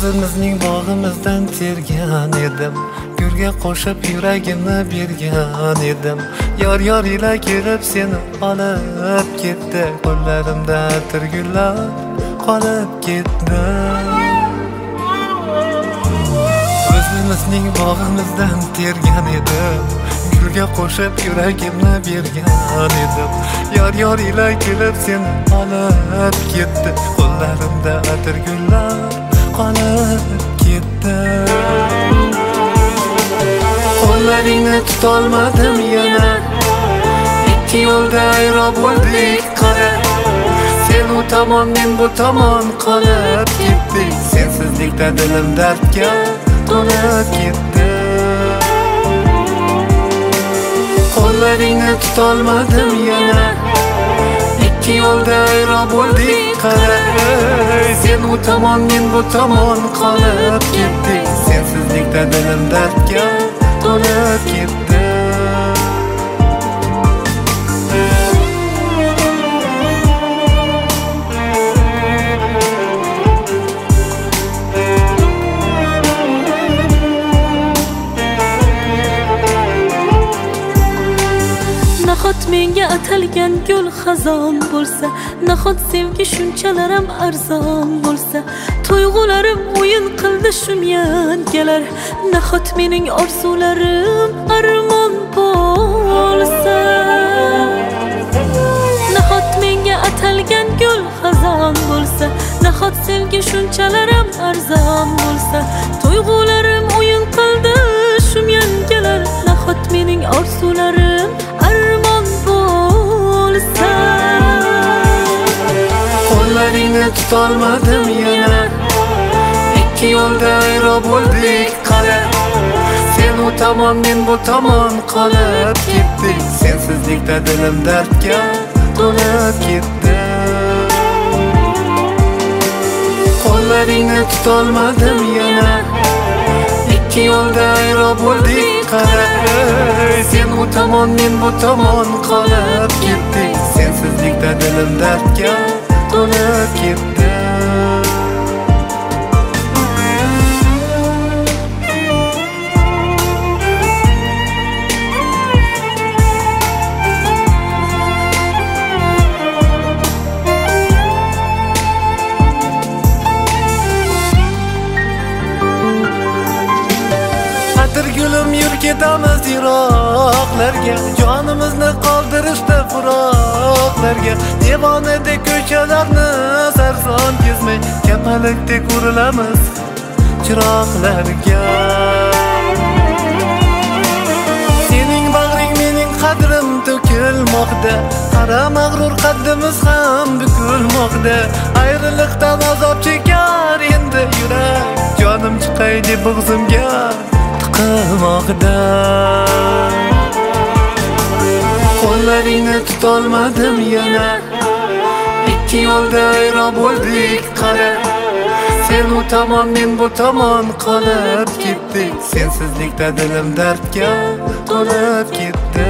O'zimizning bog'imizdan tergan edim, gulga qo'shib yuragimni bergan edim. Yor ila kelib seni olib ketdi, qo'llarimda atirgullar qolib ketdi. O'zimizning bog'imizdan tergan edim, gulga qo'shib yuragimni bergan edim. Yor ila kelib seni olib ketdi, qo'llarimda atirgullar qolib ketdi. Qo'llaringni tutolmadim yana, ikki yo'lda ayro bo'ldik qara. Sen u tomon, men bu tomon qolib ketdik. Sensizlikda dilim dardga to'lib ketdi. Qo'llaringni tutolmadim yana, ikki yo'lda ayro bo'ldik qara. Sen u tomon, men bu tomon qolib ketdik. Sensizlikda dilim dardga to'lib ketdi. Nahot menga atalgan gul xazon bo'lsa, nahot sevgi shunchalar ham arzon bo'lsa, tuyg'ularim o'yin qildi shumyangalar. Nahot mening orzularim armon bo'lsa, nahot menga atalgan gul xazon bo'lsa, nahot sevgi shunchalar ham arzon bo'lsa, tuyg'ularim o'yin qildi shumyangalar. Nahot mening orzularim qo'llaringni tutolmadim yana, ikki yo'lda ayro bo'ldik qara. Sen u tomon, men bu tomon qolib ketdik. Sensizlikda dilim dardga to'lib ketdi. Qo'llaringni tutolmadim yana, ikki yo'lda ayro bo'ldik qara. Sen u tomon, men bu tomon qolib ketdik. Sensizlikda dilim dardga to'lib ketdi. Atirgulim yur ketamiz yiroqlarga, jonimizni qoldirishda furoqlarga. Devonadek ko'chalarni sarson kezmay, kapalakdek urilamiz chiroqlarga. Sening bag'ring mening qadrim to'kilmoqda, qara mag'rur qaddimiz ham bukilmoqda. Ayriliqdan azob chekar endi yurak, jonim chiqay deb bo'g'zimga tiqilmoqda. Qo'llaringni tutolmadim yana, ikki yo'lda ayro bo'ldik qara. Sen u tomon, men bu tomon qolib ketdik. Sensizlikda dilim dardga to'lib ketdi.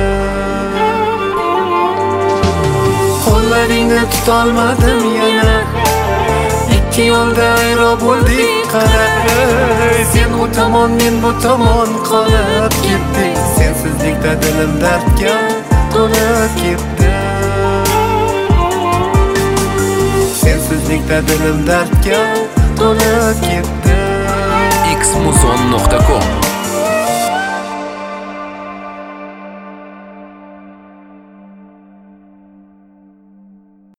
Qo'llaringni tutolmadim yana, ikki yo'lda ayro bo'ldik qara. Sen u tomon, men bu tomon qolib ketdik. Sensizlikda dilim dardga to'lib ketdi. Sensizlikda dilim dardga to'lib ketdi. xmuzon.com